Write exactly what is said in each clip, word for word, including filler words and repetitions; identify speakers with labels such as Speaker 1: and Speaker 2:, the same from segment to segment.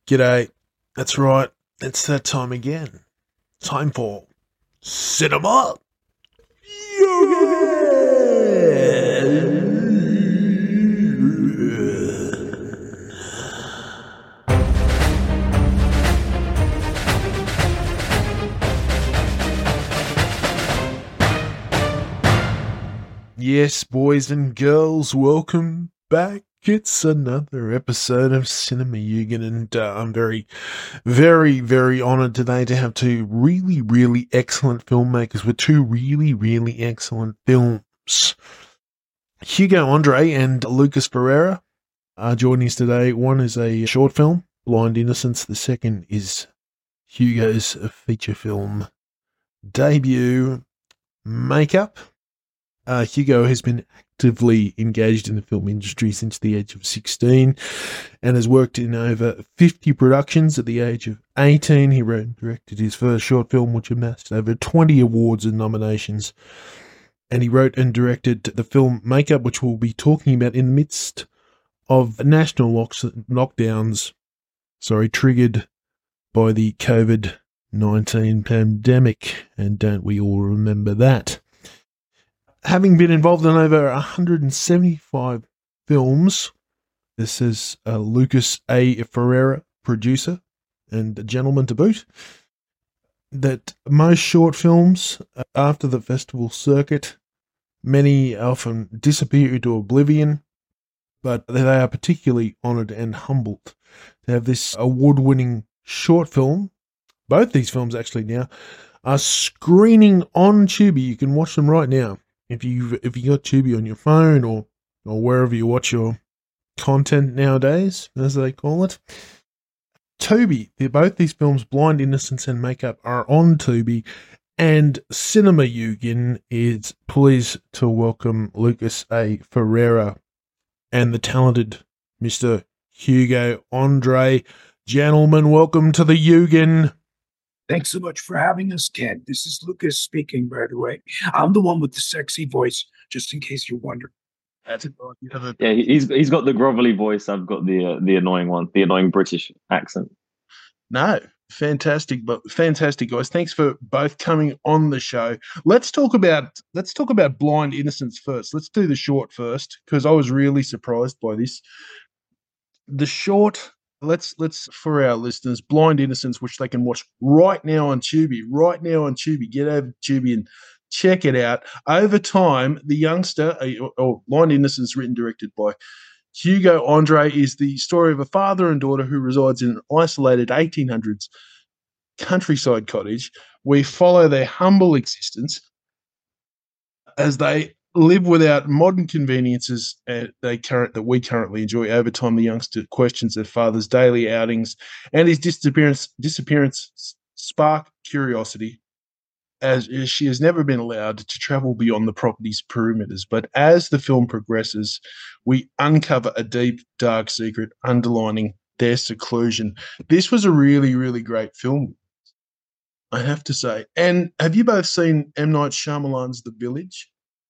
Speaker 1: G'day. That's right. It's that time again. Time for Cinema Yes, boys and girls, welcome back. It's another episode of Cinema Yugen, and uh, I'm very, very, very honoured today to have two really, really excellent filmmakers with two really, really excellent films. Hugo Andre and Lucas Ferreira are joining us today. One is a short film, Blind Innocence. The second is Hugo's feature film debut, Makeup. Uh, Hugo has been actively engaged in the film industry since the age of sixteen and has worked in over fifty productions. At the age of eighteen, he wrote and directed his first short film, which amassed over twenty awards and nominations. And he wrote and directed the film Makeup, which we'll be talking about in the midst of national locks, lockdowns, sorry, triggered by the COVID nineteen pandemic. And don't we all remember that? Having been involved in over one hundred seventy-five films, this is uh, Lucas A. Ferreira, producer and a gentleman to boot, that most short films uh, after the festival circuit, many often disappear into oblivion, but they are particularly honoured and humbled to have this award-winning short film. Both these films actually now are screening on Tubi. You can watch them right now. If you if you got Tubi on your phone or, or wherever you watch your content nowadays, as they call it, Tubi, they're both these films, Blind Innocence and Makeup, are on Tubi, and Cinema Yugen is pleased to welcome Lucas A. Ferreira and the talented Mister Hugo Andre. Gentlemen, welcome to the Yugen.
Speaker 2: Thanks so much for having us, Ken. This is Lucas speaking, by the way. I'm the one with the sexy voice, just in case you're wondering.
Speaker 3: That's yeah, he's he's got the grovelly voice. I've got the uh, the annoying one, the annoying British accent.
Speaker 1: No, fantastic, but fantastic, guys. Thanks for both coming on the show. Let's talk about let's talk about Blind Innocence first. Let's do the short first, because I was really surprised by this. The short. Let's let's for our listeners, Blind Innocence, which they can watch right now on Tubi, right now on Tubi. Get over to Tubi and check it out. Over time, the youngster, or Blind Innocence, written and directed by Hugo Andre, is the story of a father and daughter who resides in an isolated eighteen hundreds countryside cottage. We follow their humble existence as they live without modern conveniences uh, they current that we currently enjoy. Over time, the youngster questions their father's daily outings, and his disappearance disappearance spark curiosity, as, as she has never been allowed to travel beyond the property's perimeters. But as the film progresses, we uncover a deep, dark secret underlining their seclusion. This was a really, really great film, I have to say. And have you both seen M. Night Shyamalan's The Village?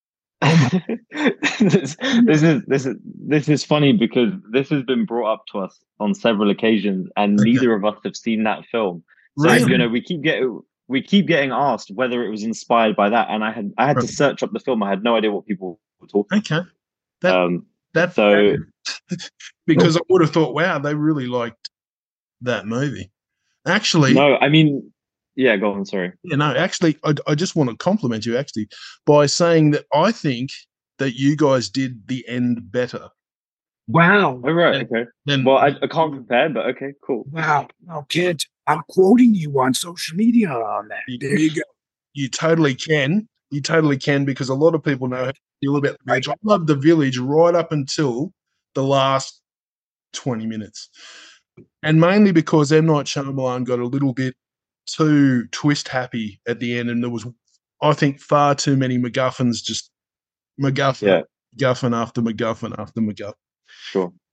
Speaker 3: this, this is this is this is funny because this has been brought up to us on several occasions, and okay. Neither of us have seen that film. So really? you know, we keep getting we keep getting asked whether it was inspired by that, and I had I had right. to search up the film. I had no idea what people were talking.
Speaker 1: Okay, that,
Speaker 3: um,
Speaker 1: that
Speaker 3: so
Speaker 1: because I would have thought, wow, they really liked that movie. Actually,
Speaker 3: no, I mean. Yeah, go on, sorry.
Speaker 1: Yeah, no, actually, I, I just want to compliment you, actually, by saying that I think that you guys did the end better.
Speaker 2: Wow.
Speaker 3: Oh, right, okay. Then, well, I, I can't compare, but okay, cool.
Speaker 2: Wow. No, kid, I'm quoting you on social media on that. There you go.
Speaker 1: You totally can. You totally can, because a lot of people know how to feel about The Village. I love The Village right up until the last twenty minutes. And mainly because M. Night Shyamalan got a little bit too twist happy at the end, and there was, I think, far too many MacGuffins, just MacGuffin,
Speaker 3: yeah.
Speaker 1: MacGuffin after MacGuffin after MacGuffin.
Speaker 3: Sure.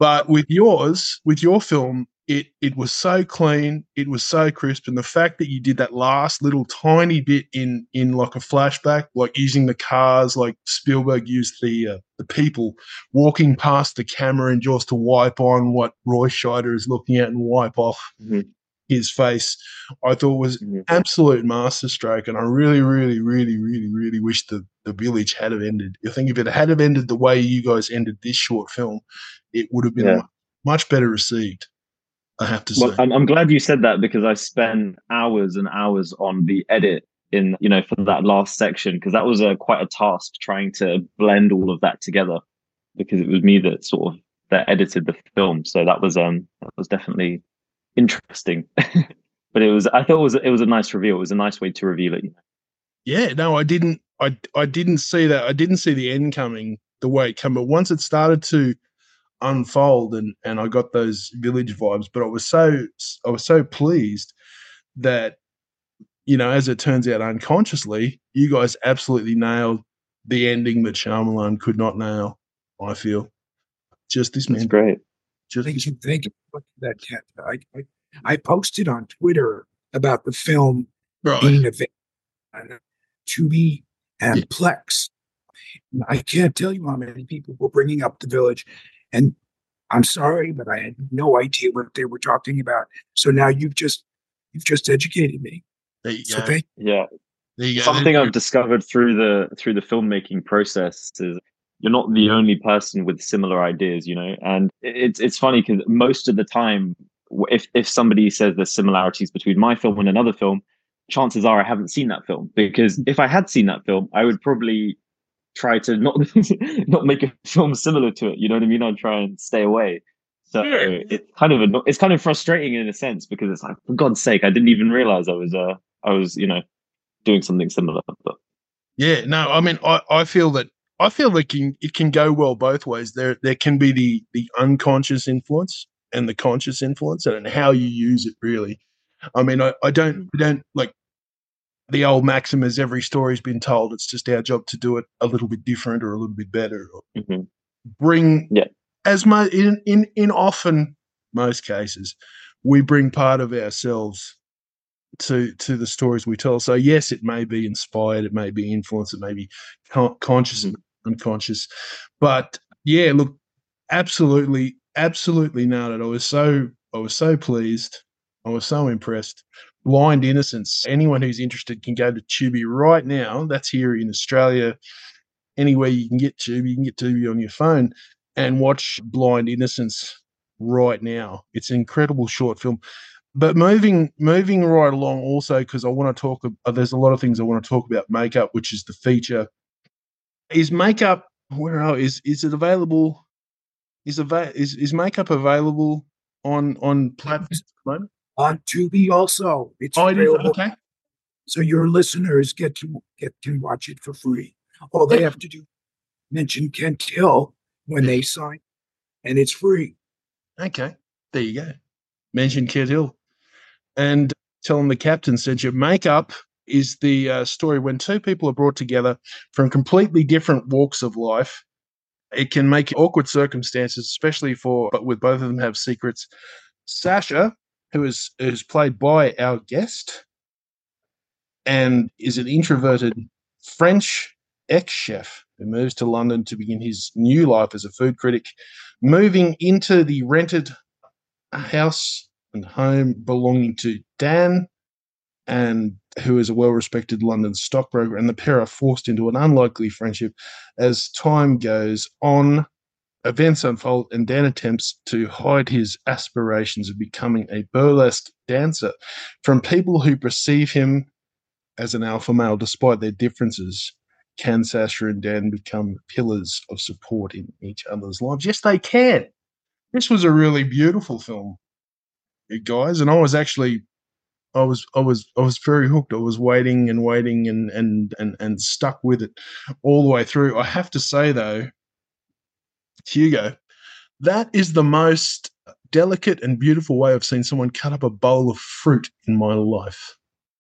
Speaker 1: But with yours, with your film, it it was so clean, it was so crisp, and the fact that you did that last little tiny bit in in like a flashback, like using the cars, like Spielberg used the uh, the people walking past the camera and just to wipe on what Roy Scheider is looking at and wipe off
Speaker 3: Mhm.
Speaker 1: his face, I thought was
Speaker 3: Mhm.
Speaker 1: absolute masterstroke, and I really, really, really, really, really wish the the village had have ended. I think if it had have ended the way you guys ended this short film, it would have been
Speaker 3: Yeah.
Speaker 1: mu- much better received. I have to
Speaker 3: Well,
Speaker 1: say.
Speaker 3: I'm, I'm glad you said that because I spent hours and hours on the edit in, you know, for that last section, because that was a quite a task trying to blend all of that together, because it was me that sort of that edited the film. So that was um that was definitely interesting. But it was I thought it was it was a nice reveal. It was a nice way to reveal it.
Speaker 1: Yeah, no, I didn't. I I didn't see that. I didn't see the end coming the way it came. But once it started to unfold, and and I got those village vibes. But I was so I was so pleased that, you know, as it turns out, unconsciously, you guys absolutely nailed the ending that Shyamalan could not nail. I feel just this
Speaker 3: That's
Speaker 1: man.
Speaker 3: great.
Speaker 1: Just
Speaker 2: Thank
Speaker 1: this.
Speaker 2: you. Thank you for that, Ken. I, I, I posted on Twitter about the film
Speaker 1: Right.
Speaker 2: being available on Tubi
Speaker 1: Yeah.
Speaker 2: and Plex. And I can't tell you how many people were bringing up The Village. And I'm sorry, but I had no idea what they were talking about. So now you've just you've just educated me.
Speaker 1: There you
Speaker 2: So
Speaker 1: go.
Speaker 2: thank
Speaker 3: Yeah.
Speaker 1: There you go.
Speaker 3: Something I've discovered through the through the filmmaking process is you're not the only person with similar ideas, you know. And it's it's funny because most of the time, w- if if somebody says there's similarities between my film and another film, chances are I haven't seen that film, because if I had seen that film, I would probably try to not not make a film similar to it. You know what I mean? I'd try and stay away. So
Speaker 1: Yeah.
Speaker 3: it's kind of anno- it's kind of frustrating in a sense, because it's like, for God's sake, I didn't even realize I was uh I was you know doing something similar. But
Speaker 1: Yeah, no, I mean, I, I feel that I feel that can, it can go well both ways. There there can be the the unconscious influence and the conscious influence, and how you use it really. I mean, I, I don't I don't like the old maxim is every story's been told. It's just our job to do it a little bit different or a little bit better. Or
Speaker 3: mhm.
Speaker 1: bring
Speaker 3: Yeah.
Speaker 1: as much in, in in often most cases, we bring part of ourselves to to the stories we tell. So yes, it may be inspired, it may be influenced, it may be con- conscious,
Speaker 3: Mhm.
Speaker 1: unconscious, but yeah, look, absolutely, absolutely nailed it. I was so I was so pleased. I was so impressed. Blind Innocence. Anyone who's interested can go to Tubi right now. That's here in Australia. Anywhere you can get Tubi, you can get Tubi on your phone and watch Blind Innocence right now. It's an incredible short film. But moving moving right along also, because I want to talk, uh, there's a lot of things I want to talk about makeup, which is the feature. Is makeup, where are, is is it available? Is ava- is is makeup available on on platforms at the moment?
Speaker 2: on Tubi also. It's
Speaker 1: Oh, it is.
Speaker 2: available.
Speaker 1: Okay.
Speaker 2: So your listeners get to get can watch it for free. All they have to do mention Kent Hill when they sign, and it's free.
Speaker 1: Okay. There you go. Mention Kid Hill and tell them the captain sent you. Makeup is the uh, story when two people are brought together from completely different walks of life. It can make awkward circumstances, especially for, but with both of them have secrets. Sasha, who is is played by our guest, and is an introverted French ex-chef who moves to London to begin his new life as a food critic, moving into the rented house and home belonging to Dan, and who is a well-respected London stockbroker, and the pair are forced into an unlikely friendship as time goes on. Events unfold, and Dan attempts to hide his aspirations of becoming a burlesque dancer from people who perceive him as an alpha male. Despite their differences, can Sasha and Dan become pillars of support in each other's lives? Yes, they can. This was a really beautiful film, you guys, and I was actually, I was, I was, I was very hooked. I was waiting and waiting and and and and stuck with it all the way through. I have to say though, Hugo, that is the most delicate and beautiful way I've seen someone cut up a bowl of fruit in my life.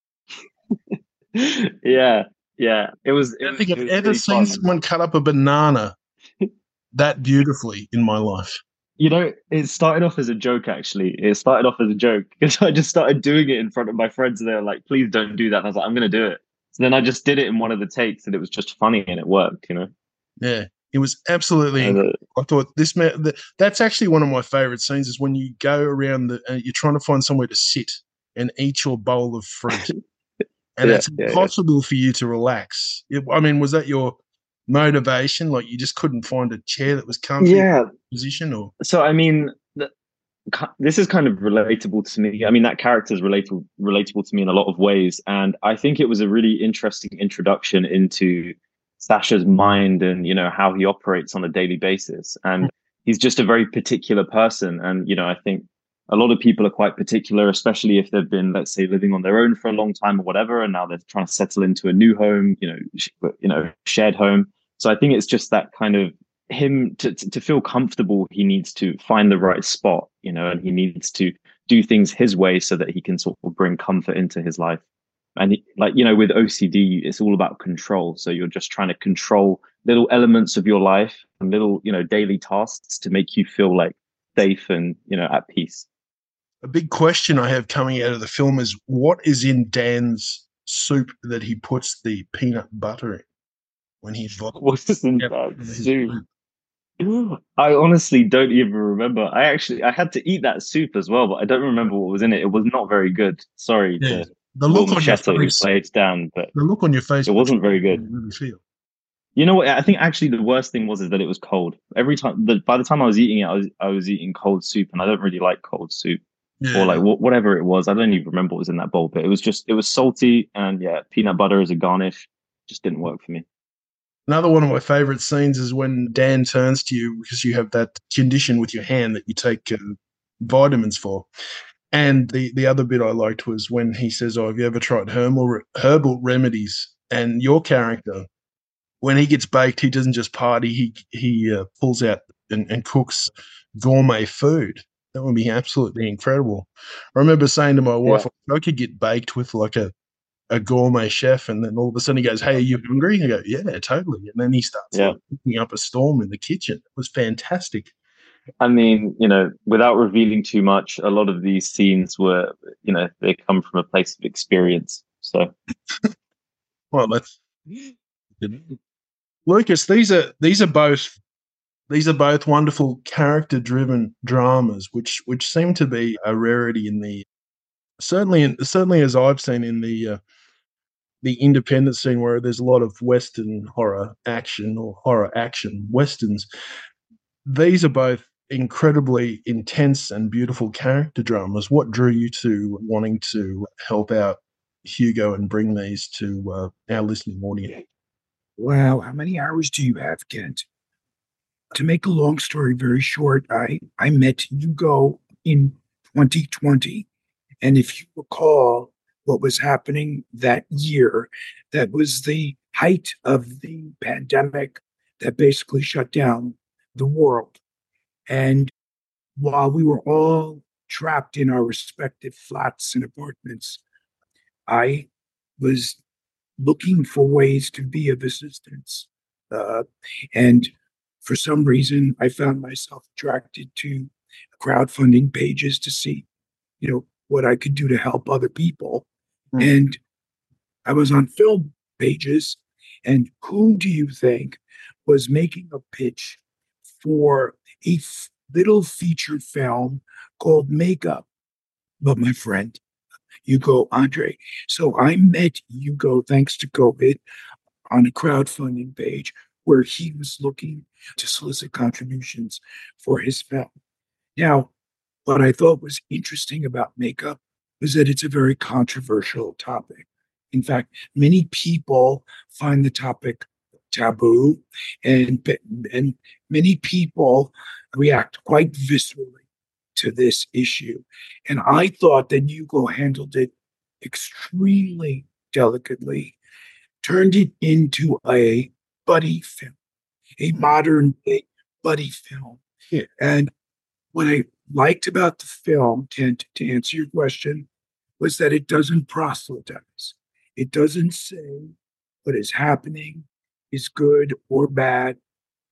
Speaker 3: yeah, yeah. It was. It
Speaker 1: I don't
Speaker 3: was,
Speaker 1: think
Speaker 3: it
Speaker 1: I've
Speaker 3: was
Speaker 1: ever
Speaker 3: really
Speaker 1: seen
Speaker 3: fun.
Speaker 1: someone cut up a banana that beautifully in my life.
Speaker 3: You know, it started off as a joke, actually. It started off as a joke because I just started doing it in front of my friends and they were like, please don't do that. And I was like, I'm going to do it. So then I just did it in one of the takes and it was just funny and it worked, you know?
Speaker 1: Yeah, it was absolutely
Speaker 3: And,
Speaker 1: incredible.
Speaker 3: uh,
Speaker 1: I thought this man, the, that's actually one of my favorite scenes is when you go around the, uh, you're trying to find somewhere to sit and eat your bowl of fruit. And
Speaker 3: yeah,
Speaker 1: it's
Speaker 3: yeah, yeah.
Speaker 1: impossible for you to relax. It, I mean, was that your motivation? Like you just couldn't find a chair that was comfy
Speaker 3: Yeah.
Speaker 1: position or?
Speaker 3: So, I mean, th- ki- this is kind of relatable to me. I mean, that character is relatable relatable to me in a lot of ways, and I think it was a really interesting introduction into Sasha's mind and you know how he operates on a daily basis. And he's just a very particular person, and you know, I think a lot of people are quite particular, especially if they've been, let's say, living on their own for a long time or whatever, and now they're trying to settle into a new home, you know, sh- you know, shared home. So I think it's just that kind of him to, to to feel comfortable, he needs to find the right spot, you know, and he needs to do things his way so that he can sort of bring comfort into his life. And he, like, you know, with O C D, it's all about control. So you're just trying to control little elements of your life and little, you know, daily tasks to make you feel like safe and, you know, at peace.
Speaker 1: A big question I have coming out of the film is what is in Dan's soup that he puts the peanut butter in when he
Speaker 3: What's in
Speaker 1: vomits
Speaker 3: that
Speaker 1: his
Speaker 3: soup?
Speaker 1: soup?
Speaker 3: I honestly don't even remember. I actually I had to eat that soup as well, but I don't remember what was in it. It was not very good. Sorry
Speaker 1: Yeah.
Speaker 3: to
Speaker 1: The
Speaker 3: Will
Speaker 1: look on your
Speaker 3: Machete who
Speaker 1: face,
Speaker 3: played Dan, but
Speaker 1: the look on your face
Speaker 3: it wasn't
Speaker 1: betrays
Speaker 3: very
Speaker 1: how
Speaker 3: good.
Speaker 1: you really feel.
Speaker 3: You know what? I think actually the worst thing was is that it was cold. Every time, the, by the time I was eating it, I was I was eating cold soup, and I don't really like cold soup or
Speaker 1: Yeah.
Speaker 3: like wh- whatever it was. I don't even remember what was in that bowl, but it was just it was salty, and yeah, peanut butter as a garnish just didn't work for me.
Speaker 1: Another one of my favorite scenes is when Dan turns to you because you have that condition with your hand that you take uh, vitamins for. And the, the other bit I liked was when he says, "Oh, have you ever tried herbal herbal remedies?" And your character, when he gets baked, he doesn't just party. He he uh, pulls out and, and cooks gourmet food. That would be absolutely incredible. I remember saying to my wife,
Speaker 3: Yeah,
Speaker 1: "I could get baked with like a a gourmet chef," and then all of a sudden he goes, "Hey, are you hungry?" I go, "Yeah, totally." And then he starts
Speaker 3: yeah.
Speaker 1: like cooking up a storm in the kitchen. It was fantastic.
Speaker 3: I mean, you know, without revealing too much, a lot of these scenes were, you know, they come from a place of experience. So
Speaker 1: Well, that's Lucas. These are these are both these are both wonderful character driven dramas, which which seem to be a rarity in the certainly in, certainly as I've seen in the uh, the independent scene where there's a lot of Western horror action or horror action westerns. These are both incredibly intense and beautiful character dramas. What drew you to wanting to help out Hugo and bring these to uh, our listening audience?
Speaker 2: Wow, how many hours do you have, Kent? To make a long story very short, I, I met Hugo in twenty twenty. And if you recall what was happening that year, that was the height of the pandemic that basically shut down the world. And while we were all trapped in our respective flats and apartments, I was looking for ways to be of assistance. Uh, and for some reason, I found myself attracted to crowdfunding pages to see, you know, what I could do to help other people.
Speaker 1: Mm.
Speaker 2: And I was on film pages, and who do you think was making a pitch for a f- little feature film called Makeup? But my friend, Hugo Andre. So I met Hugo thanks to COVID on a crowdfunding page where he was looking to solicit contributions for his film. Now, what I thought was interesting about makeup was that it's a very controversial topic. In fact, many people find the topic taboo, and, and many people react quite viscerally to this issue. And I thought that Hugo handled it extremely delicately, turned it into a buddy film, a modern day buddy film.
Speaker 1: Yeah.
Speaker 2: And what I liked about the film, to, to answer your question, was that it doesn't proselytize. It doesn't say what is happening is good or bad.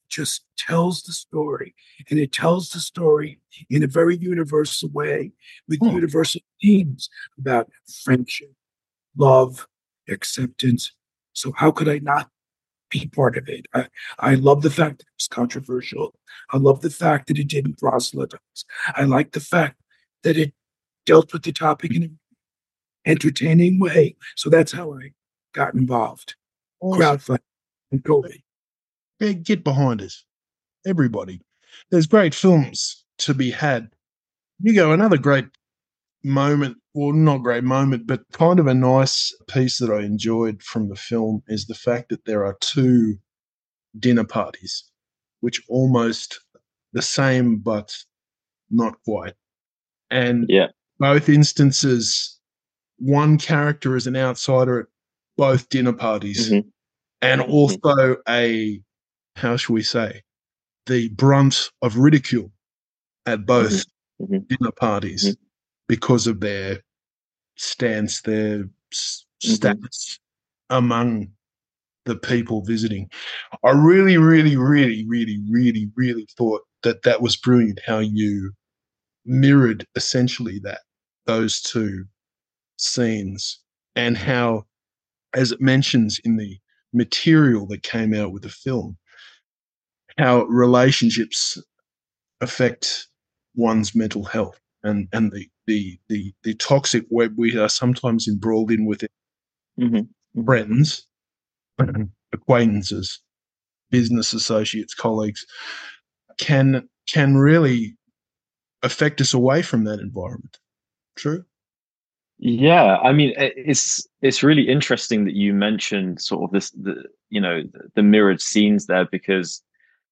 Speaker 2: just tells the story, and it tells the story in a very universal way with
Speaker 1: Hmm.
Speaker 2: universal themes about friendship, love, acceptance. So how could I not be part of it? I, I love the fact that it was controversial. I love the fact that it didn't proselytize. I like the fact that it dealt with the topic in an entertaining way. So that's how I got involved.
Speaker 1: Awesome.
Speaker 2: Crowdfunding and COVID.
Speaker 1: Yeah, get behind us, everybody. There's great films to be had. You go, another great moment, well, not great moment, but kind of a nice piece that I enjoyed from the film is the fact that there are two dinner parties, which almost the same, but not quite. And
Speaker 3: Yeah.
Speaker 1: both instances, one character is an outsider at both dinner parties,
Speaker 3: Mhm.
Speaker 1: and also a, how shall we say, the brunt of ridicule at both
Speaker 3: Mhm.
Speaker 1: dinner parties
Speaker 3: Mhm.
Speaker 1: because of their stance, their s-
Speaker 3: Mhm.
Speaker 1: status among the people visiting. I really, really, really, really, really, really thought that that was brilliant how you mirrored essentially that, those two scenes, and how, as it mentions in the material that came out with the film, how relationships affect one's mental health, and and the the the, the toxic web we are sometimes embroiled in with
Speaker 3: Mhm. Mhm.
Speaker 1: friends, acquaintances, business associates, colleagues, can can really affect us away from that environment. True.
Speaker 3: Yeah, I mean, i- it's it's really interesting that you mentioned sort of this, the you know, the, the mirrored scenes there, because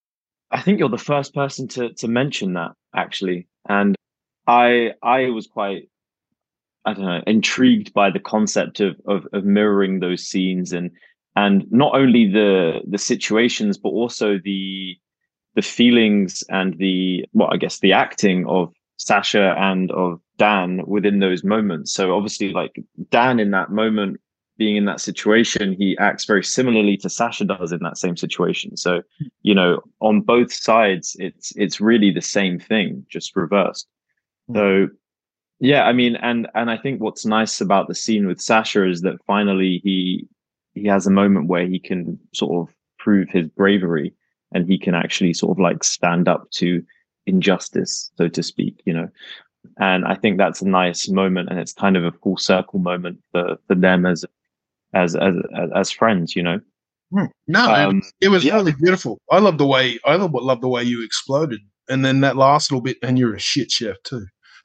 Speaker 3: I think you're the first person to to mention that actually, and I I was quite, I don't know, intrigued by the concept of of, of mirroring those scenes, and and not only the the situations, but also the the feelings and the, well, I guess the acting of Sasha and of Dan within those moments. So obviously, like, Dan in that moment, being in that situation, he acts very similarly to Sasha does in that same situation. So, you know, on both sides, it's it's really the same thing, just reversed. So yeah, I mean, and and I think what's nice about the scene with Sasha is that finally he he has a moment where he can sort of prove his bravery, and he can actually sort of like stand up to injustice, so to speak, you know. And I think that's a nice moment, and it's kind of a full circle moment for for them as as as as friends, you know.
Speaker 1: Hmm. No, it,
Speaker 3: Um,
Speaker 1: it was
Speaker 3: yeah,
Speaker 1: really beautiful. I love the way I love, love the way you exploded, and then that last little bit, and you're a shit chef too.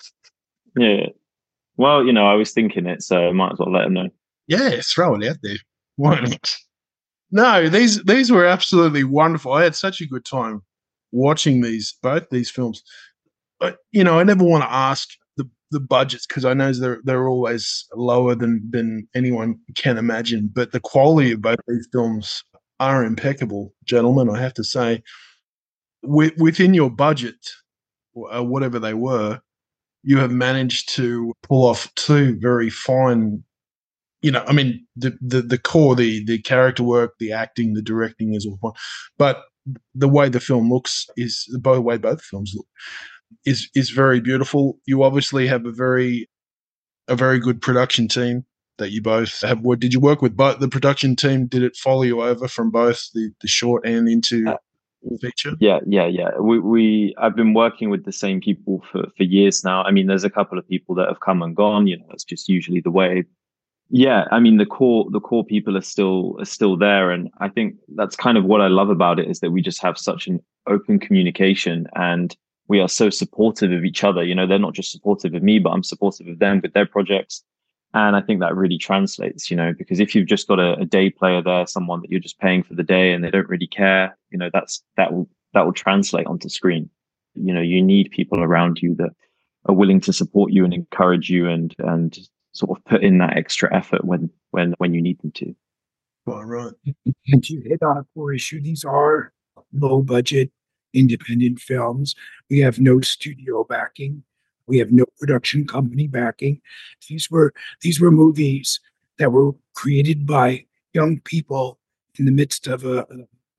Speaker 3: yeah. Well, you know, I was thinking it, so I might as well let him know.
Speaker 1: Yeah, throw it out there. Why not? No, these these were absolutely wonderful. I had such a good time watching these both these films. But you know, I never want to ask the the budgets because I know they're they're always lower than than anyone can imagine. But the quality of both these films are impeccable, gentlemen. I have to say, with, within your budget, uh, whatever they were, you have managed to pull off two very fine. You know, I mean, the the the core, the the character work, the acting, the directing is all fine, but the way the film looks is by the way both films look is is very beautiful. You obviously have a very a very good production team that you both have. What did you work with? Both the production team, did it follow you over from both the the short and into
Speaker 3: Uh,
Speaker 1: the feature?
Speaker 3: Yeah, yeah, yeah. We we I've been working with the same people for for years now. I mean, there's a couple of people that have come and gone. You know, it's just usually the way. Yeah, I mean, the core the core people are still are still there, and I think that's kind of what I love about it, is that we just have such an open communication, and we are so supportive of each other. You know, they're not just supportive of me, but I'm supportive of them with their projects. And I think that really translates, you know, because if you've just got a, a day player there, someone that you're just paying for the day and they don't really care, you know, that's that will that will translate onto screen. You know, you need people around you that are willing to support you and encourage you, and and sort of put in that extra effort when when when you need them to.
Speaker 1: Quite right.
Speaker 2: And you hit on a core issue. These are low budget independent films. We have no studio backing. We have no production company backing. These were these were movies that were created by young people in the midst of a, a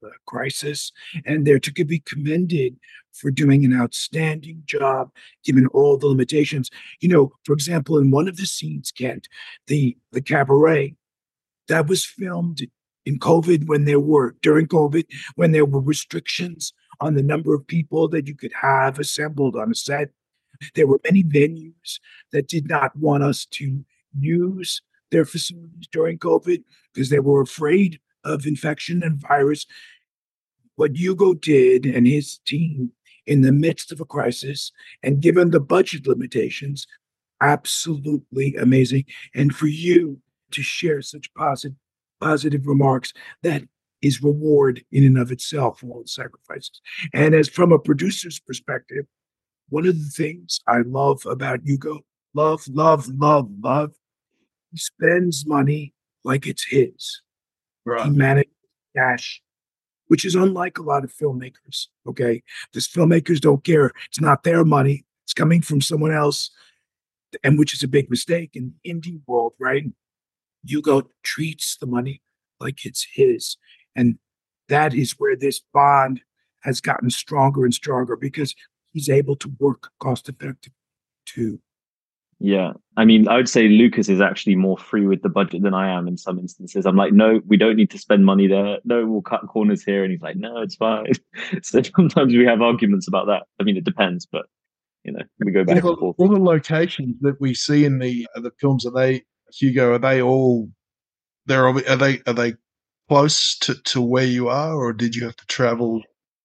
Speaker 2: uh, crisis, and they're to be commended for doing an outstanding job given all the limitations. You know, for example, in one of the scenes, Kent, the the cabaret that was filmed in COVID when there were during COVID when there were restrictions on the number of people that you could have assembled on a set. There were many venues that did not want us to use their facilities during COVID because they were afraid of infection and virus. What Hugo did and his team in the midst of a crisis and given the budget limitations, absolutely amazing. And for you to share such positive positive remarks, that is reward in and of itself for all the sacrifices. And as from a producer's perspective, one of the things I love about Hugo, love, love, love, love, he spends money like it's his.
Speaker 1: Right.
Speaker 2: He manages cash, which is unlike a lot of filmmakers. Okay. Because filmmakers don't care. It's not their money. It's coming from someone else. And which is a big mistake in the indie world, right? Hugo treats the money like it's his. And that is where this bond has gotten stronger and stronger because he's able to work cost effectively too.
Speaker 3: Yeah. I mean, I would say Lucas is actually more free with the budget than I am in some instances. I'm like, no, we don't need to spend money there. No, we'll cut corners here. And he's like, no, it's fine. So sometimes we have arguments about that. I mean, it depends, but you know, we go back
Speaker 1: all
Speaker 3: and
Speaker 1: the,
Speaker 3: forth.
Speaker 1: all the locations that we see in the uh, the films, are they, Hugo, are they all, they're, are they, are they close to, to where you are, or did you have to travel?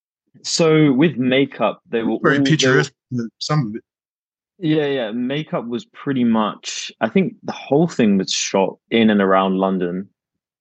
Speaker 3: So with makeup, they were
Speaker 1: very
Speaker 3: all,
Speaker 1: picturesque,
Speaker 3: they were,
Speaker 1: some of it.
Speaker 3: Yeah, yeah. Makeup was pretty much, I think the whole thing was shot in and around London.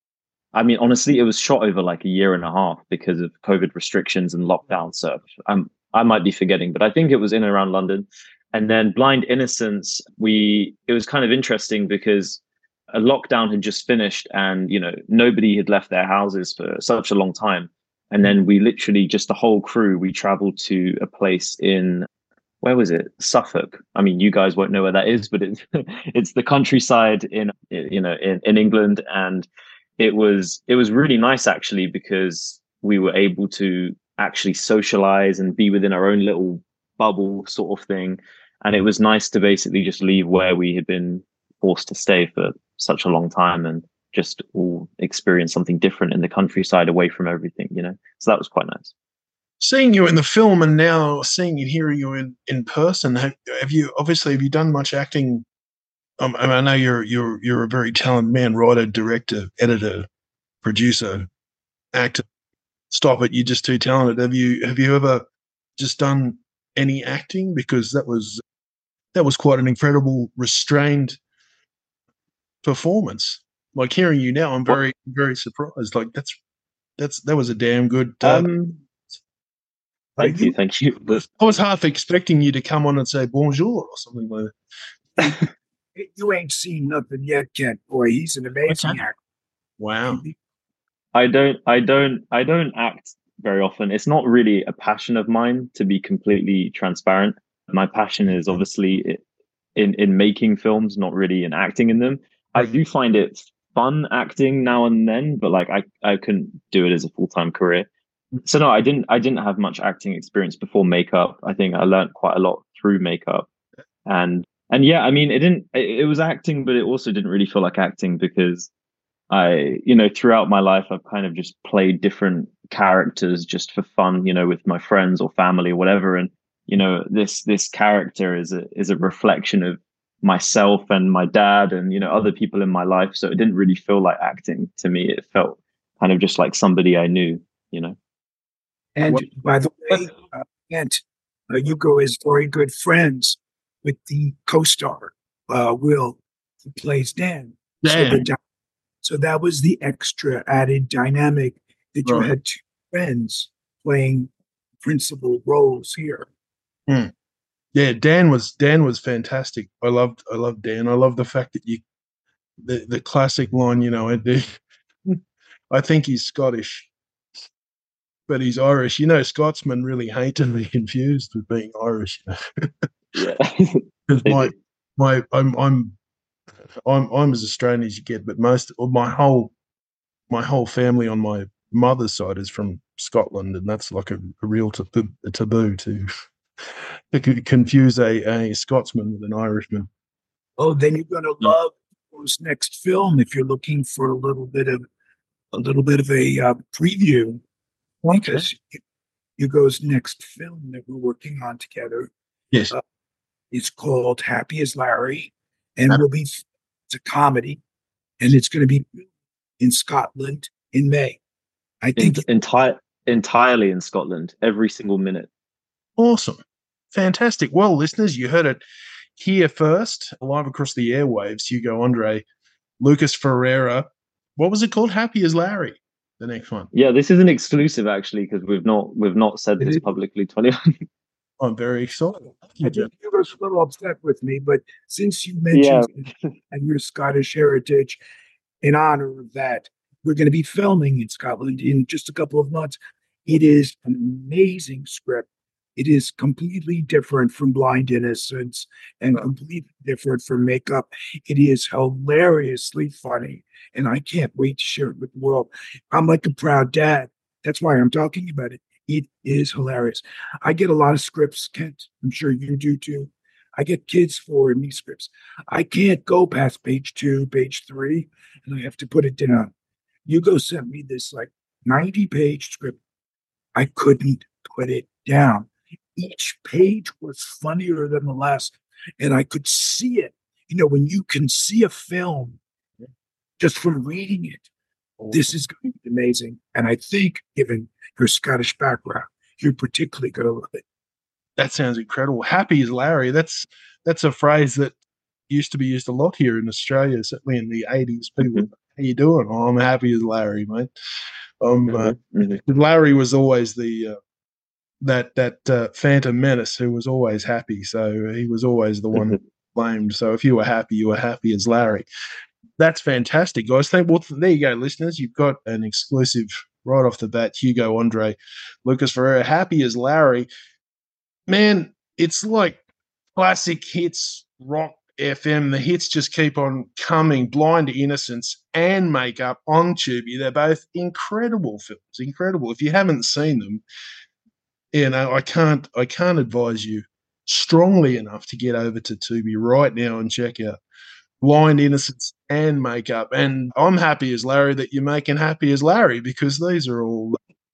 Speaker 3: I mean, honestly, it was shot over like a year and a half because of COVID restrictions and lockdown. So I'm, I might be forgetting, but I think it was in and around London. And then Blind Innocence, we, it was kind of interesting because a lockdown had just finished and, you know, nobody had left their houses for such a long time. And then we literally, just the whole crew, we traveled to a place in, where was it? Suffolk. I mean, you guys won't know where that is, but it's, it's the countryside in, you know, in, in England. And it was, it was really nice actually, because we were able to actually socialize and be within our own little bubble sort of thing. And it was nice to basically just leave where we had been forced to stay for such a long time and just all experience something different in the countryside away from everything, you know? So that was quite nice.
Speaker 1: Seeing you in the film and now seeing and hearing you in, in person, have, have you, obviously, have you done much acting? Um, I, mean, I know you're, you're, you're a very talented man, writer, director, editor, producer, actor. Stop it. You're just too talented. Have you, have you ever just done any acting? Because that was, that was quite an incredible, restrained performance. Like hearing you now, I'm very, very surprised. Like that's, that's, that was a damn good, uh,
Speaker 3: um, Thank you, thank you.
Speaker 1: I was half expecting you to come on and say bonjour or something like
Speaker 2: that. You ain't seen nothing yet, Kent. Boy, he's an amazing okay. actor.
Speaker 1: Wow.
Speaker 3: I don't, I don't, I don't act very often. It's not really a passion of mine, to be completely transparent. My passion is obviously in in making films, not really in acting in them. I do find it fun acting now and then, but like I, I couldn't do it as a full-time career. So no, I didn't. I didn't have much acting experience before makeup. I think I learned quite a lot through makeup, and and yeah, I mean, it didn't. It, it was acting, but it also didn't really feel like acting because I, you know, throughout my life, I've kind of just played different characters just for fun, you know, with my friends or family or whatever. And you know, this this character is a is a reflection of myself and my dad and you know other people in my life. So it didn't really feel like acting to me. It felt kind of just like somebody I knew, you know.
Speaker 2: And by the way, uh, Kent, uh, Hugo is very good friends with the co-star, uh, Will, who plays Dan.
Speaker 1: Dan.
Speaker 2: So, the, so that was the extra added dynamic that you
Speaker 1: right.
Speaker 2: had two friends playing principal roles here.
Speaker 1: Hmm. Yeah, Dan was Dan was fantastic. I loved I loved Dan. I love the fact that you the the classic line, you know, I think he's Scottish. But he's Irish. You know, Scotsmen really hate to be confused with being Irish.
Speaker 3: Yeah.
Speaker 1: Because my my I'm I'm I'm I'm as Australian as you get, but most of my whole my whole family on my mother's side is from Scotland, and that's like a, a real taboo, a taboo to, to confuse a, a Scotsman with an Irishman.
Speaker 2: Oh, then you're going to love Hugo's next film if you're looking for a little bit of a little bit of a uh, preview, because Hugo's next film that we're working on together,
Speaker 1: yes,
Speaker 2: uh, is called Happy as Larry, and will be it's a comedy, and it's going to be in Scotland in May. I think
Speaker 3: in, entire entirely in Scotland, every single minute.
Speaker 1: Awesome, fantastic. Well, listeners, you heard it here first, live across the airwaves. Hugo Andre, Lucas Ferreira. What was it called? Happy as Larry. The next one.
Speaker 3: Yeah, this is an exclusive actually, because we've not we've not said this publicly to anyone.
Speaker 1: I'm very excited.
Speaker 2: I think you were a little upset with me, but since you mentioned yeah. and your Scottish heritage, in honor of that, we're going to be filming in Scotland in just a couple of months. It is an amazing script. It is completely different from Blind Innocence and completely different from Makeup. It is hilariously funny, and I can't wait to share it with the world. I'm like a proud dad. That's why I'm talking about it. It is hilarious. I get a lot of scripts, Kent. I'm sure you do too. I get kids for me scripts. I can't go past page two, page three, and I have to put it down. Hugo sent me this like ninety page script. I couldn't put it down. Each page was funnier than the last, and I could see it. You know, when you can see a film just from reading it, this is going to be amazing. And I think, given your Scottish background, you're particularly going to love it.
Speaker 1: That sounds incredible. Happy as Larry. That's that's a phrase that used to be used a lot here in Australia, certainly in the eighties. People, mm-hmm. How you doing? Oh, I'm happy as Larry, mate. Um, mm-hmm. uh, Larry was always the uh, that that uh, phantom menace who was always happy. So he was always the one blamed. So if you were happy, you were happy as Larry. That's fantastic, guys. Thank, well, there you go, listeners. You've got an exclusive right off the bat. Hugo Andre, Lucas Ferreira, Happy as Larry. Man, it's like classic hits, rock F M. The hits just keep on coming. Blind Innocence and Makeup on Tubi. They're both incredible films. Incredible. If you haven't seen them, you know, I can't I can't advise you strongly enough to get over to Tubi right now and check out Blind Innocence and Makeup. And I'm happy as Larry that you're making Happy as Larry, because these are all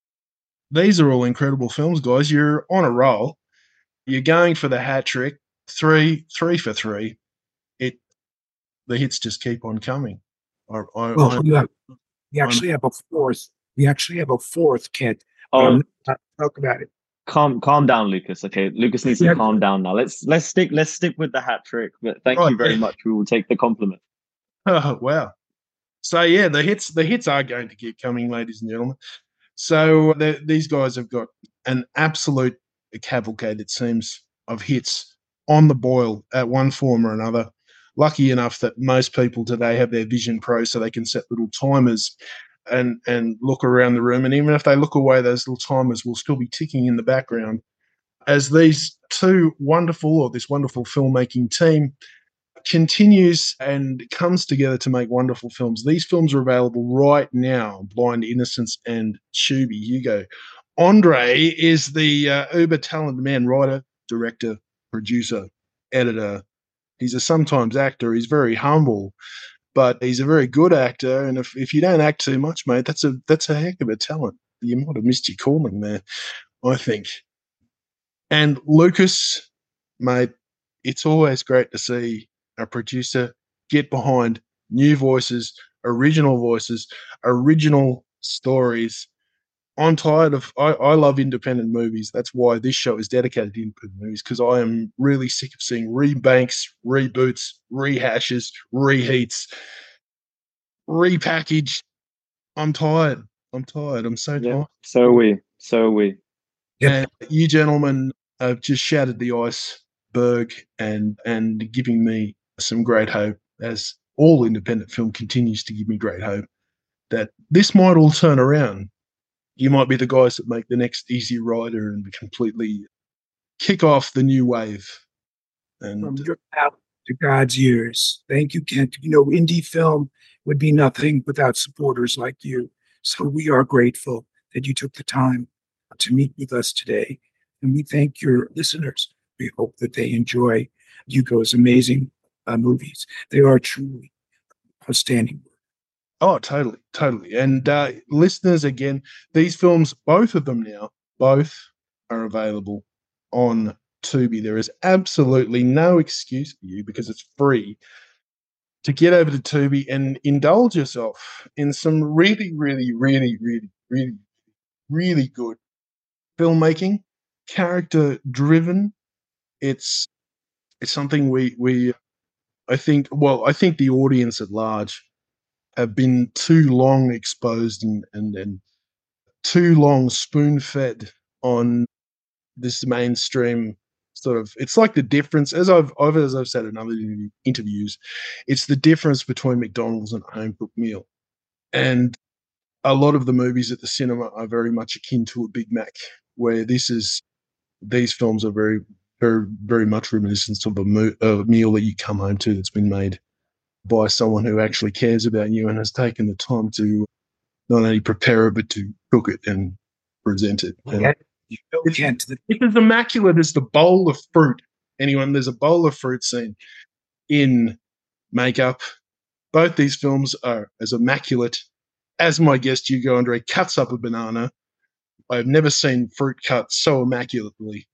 Speaker 1: these are all incredible films, guys. You're on a roll. You're going for the hat trick. Three, three for three. It the hits just keep on coming. I, I,
Speaker 2: well, we, have, we actually I'm, have a fourth. We actually have a fourth, Kent.
Speaker 3: Oh,
Speaker 2: I'm not talk about it.
Speaker 3: Calm, calm down, Lucas. Okay, Lucas needs to yeah. calm down now. Let's let's stick let's stick with the hat trick. But thank right, you very yeah. much. We will take the compliment.
Speaker 1: Oh wow! So yeah, the hits the hits are going to keep coming, ladies and gentlemen. So the, these guys have got an absolute cavalcade, it seems, of hits on the boil at one form or another. Lucky enough that most people today have their Vision Pro, so they can set little timers and and look around the room. And even if they look away, those little timers will still be ticking in the background as these two wonderful, or this wonderful filmmaking team continues and comes together to make wonderful films. These films are available right now, Blind Innocence and Tubi. Hugo Andre is the uh, uber talented man, writer, director, producer, editor. He's a sometimes actor. He's very humble, but he's a very good actor. And if, if you don't act too much, mate, that's a that's a heck of a talent. You might have missed your calling there, I think. And Lucas, mate, it's always great to see a producer get behind new voices, original voices, original stories. I'm tired of, I, I love independent movies. That's why this show is dedicated to independent movies, because I am really sick of seeing rebanks, reboots, rehashes, reheats, repackaged. I'm tired. I'm tired. I'm so
Speaker 3: yeah,
Speaker 1: tired.
Speaker 3: So are we. So are we.
Speaker 1: And you gentlemen have just shattered the iceberg and and giving me some great hope, as all independent film continues to give me great hope that this might all turn around. You might be the guys that make the next Easy Rider and completely kick off the new wave. And
Speaker 2: from your mouth to God's ears. Thank you, Kent. You know, indie film would be nothing without supporters like you. So we are grateful that you took the time to meet with us today. And we thank your listeners. We hope that they enjoy Hugo's amazing uh, movies. They are truly outstanding.
Speaker 1: Oh, totally, totally. And uh, listeners, again, these films, both of them now, both are available on Tubi. There is absolutely no excuse for you, because it's free, to get over to Tubi and indulge yourself in some really, really, really, really, really, really good filmmaking, character driven. It's it's something we we I think well I think the audience at large have been too long exposed and and, and too long spoon fed on this mainstream sort of. It's like the difference, as I've, I've as I've said in other interviews, it's the difference between McDonald's and a home cooked meal. And a lot of the movies at the cinema are very much akin to a Big Mac, where this is these films are very very very much reminiscent of a, mo- a meal that you come home to that's been made by someone who actually cares about you and has taken the time to not only prepare it but to cook it and present it. And
Speaker 2: Yeah, you know,
Speaker 1: it's,
Speaker 2: Kent, the-
Speaker 1: it's as immaculate as the bowl of fruit. Anyone, there's a bowl of fruit scene in Makeup. Both these films are as immaculate as my guest Hugo Andre cuts up a banana. I've never seen fruit cut so immaculately.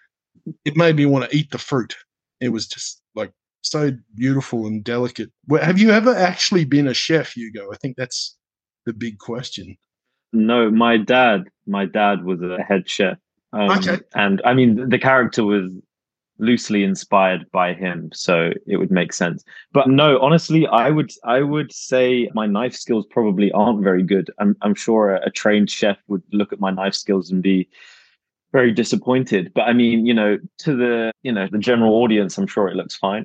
Speaker 1: It made me want to eat the fruit. It was just like so beautiful and delicate. Well, have you ever actually been a chef, Hugo? I think that's the big question.
Speaker 3: No, my dad, my dad was a head chef. Um,
Speaker 1: Okay.
Speaker 3: And I mean, the character was loosely inspired by him, so it would make sense. But no, honestly, I would, I would say my knife skills probably aren't very good. I'm, I'm sure a, a trained chef would look at my knife skills and be very disappointed. But I mean, you know, to the, you know, the general audience, I'm sure it looks fine.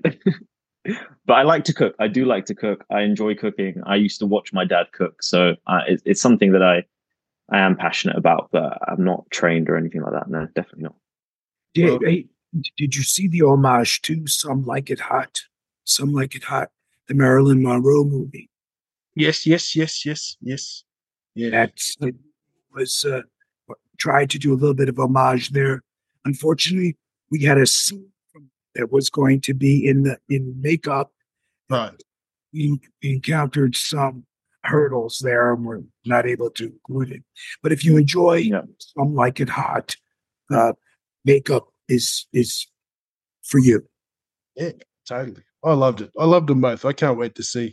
Speaker 3: But I like to cook. I do like to cook. I enjoy cooking. I used to watch my dad cook, so uh, it, it's something that I, I am passionate about. But I'm not trained or anything like that. No, definitely not.
Speaker 2: Did,
Speaker 1: Well-
Speaker 2: hey, did you see the homage to Some Like It Hot? Some Like It Hot, the Marilyn Monroe movie.
Speaker 1: Yes, yes, yes, yes, yes. Yeah.
Speaker 2: That's it was uh, tried to do a little bit of homage there. Unfortunately, we had a scene that was going to be in the in Makeup.
Speaker 1: Right.
Speaker 2: We encountered some hurdles there, and we're not able to include it. But if you enjoy
Speaker 3: Yeah.
Speaker 2: Some Like It Hot, uh, Makeup is is for you.
Speaker 1: Yeah, totally. I loved it. I loved them both. I can't wait to see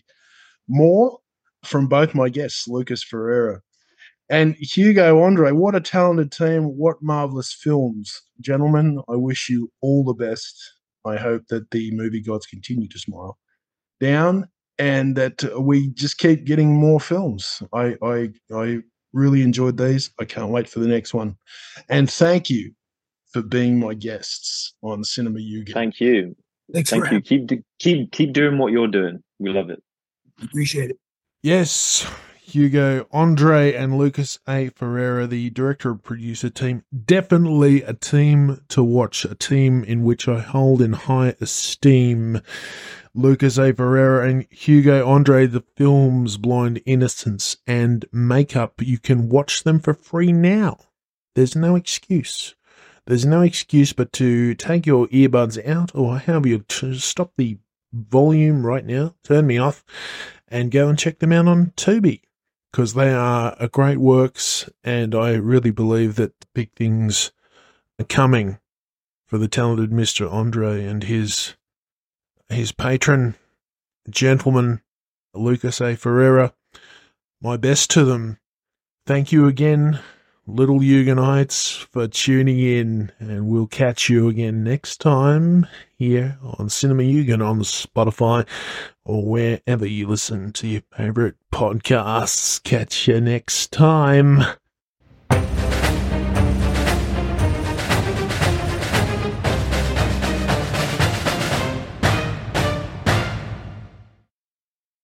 Speaker 1: more from both my guests, Lucas Ferreira and Hugo Andre. What a talented team. What marvelous films. Gentlemen, I wish you all the best. I hope that the movie gods continue to smile down and that we just keep getting more films. I, I, I really enjoyed these. I can't wait for the next one. And thank you for being my guests on Cinema Yuga.
Speaker 3: Thank you.
Speaker 2: Thanks
Speaker 3: Thank
Speaker 2: for
Speaker 3: you.
Speaker 2: having
Speaker 3: Keep do- keep keep doing what you're doing. We love it.
Speaker 2: me. Appreciate it.
Speaker 1: Yes, Hugo, Andre, and Lucas A. Ferreira, the director and producer team. Definitely a team to watch, a team in which I hold in high esteem. Lucas A. Ferreira and Hugo Andre, the films Blind Innocence and Makeup. You can watch them for free now. There's no excuse. There's no excuse but to take your earbuds out, or however you to stop the volume right now, turn me off, and go and check them out on Tubi, because they are a great works, and I really believe that big things are coming for the talented Mister Andre and his his patron, gentleman, Lucas A. Ferreira. My best to them. Thank you again, Little Huguenites, for tuning in, and we'll catch you again next time here on Cinema Hugan on Spotify or wherever you listen to your favorite podcasts. Catch you next time.